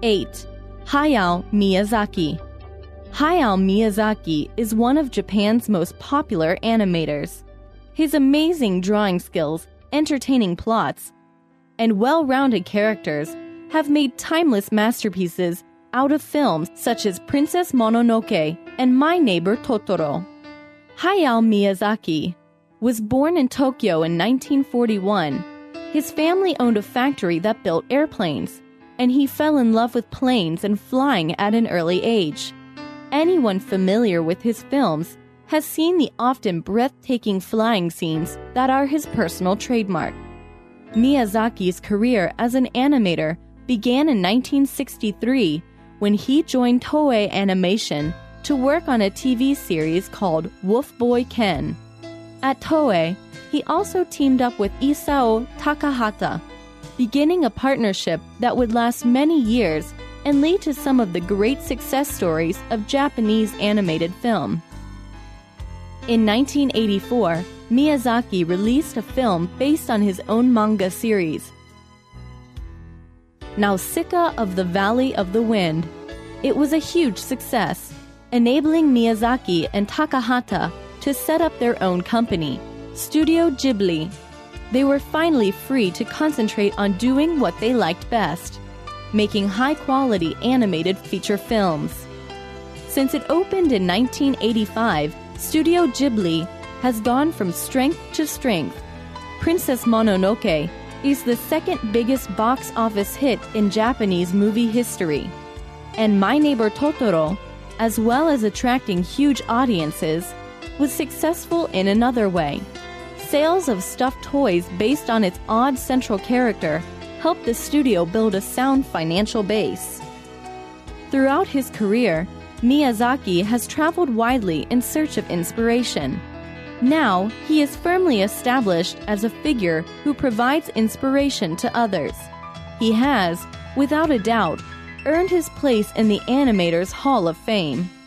8. Hayao Miyazaki. Hayao Miyazaki is one of Japan's most popular animators. His amazing drawing skills, entertaining plots, and well-rounded characters have made timeless masterpieces out of films such as Princess Mononoke and My Neighbor Totoro. Hayao Miyazaki was born in Tokyo in 1941. His family owned a factory that built airplanes, and he fell in love with planes and flying at an early age. Anyone familiar with his films has seen the often breathtaking flying scenes that are his personal trademark. Miyazaki's career as an animator began in 1963 when he joined Toei Animation to work on a TV series called Wolf Boy Ken. At Toei, he also teamed up with Isao Takahata, beginning a partnership that would last many years and lead to some of the great success stories of Japanese animated film. In 1984, Miyazaki released a film based on his own manga series, Nausicaa of the Valley of the Wind. It was a huge success, enabling Miyazaki and Takahata to set up their own company, Studio Ghibli. They were finally free to concentrate on doing what they liked best, making high-quality animated feature films. Since it opened in 1985, Studio Ghibli has gone from strength to strength. Princess Mononoke is the second biggest box office hit in Japanese movie history, and My Neighbor Totoro, as well as attracting huge audiences, was successful in another way. Sales of stuffed toys based on its odd central character helped the studio build a sound financial base. Throughout his career, Miyazaki has traveled widely in search of inspiration. Now, he is firmly established as a figure who provides inspiration to others. He has, without a doubt, earned his place in the Animators Hall of Fame.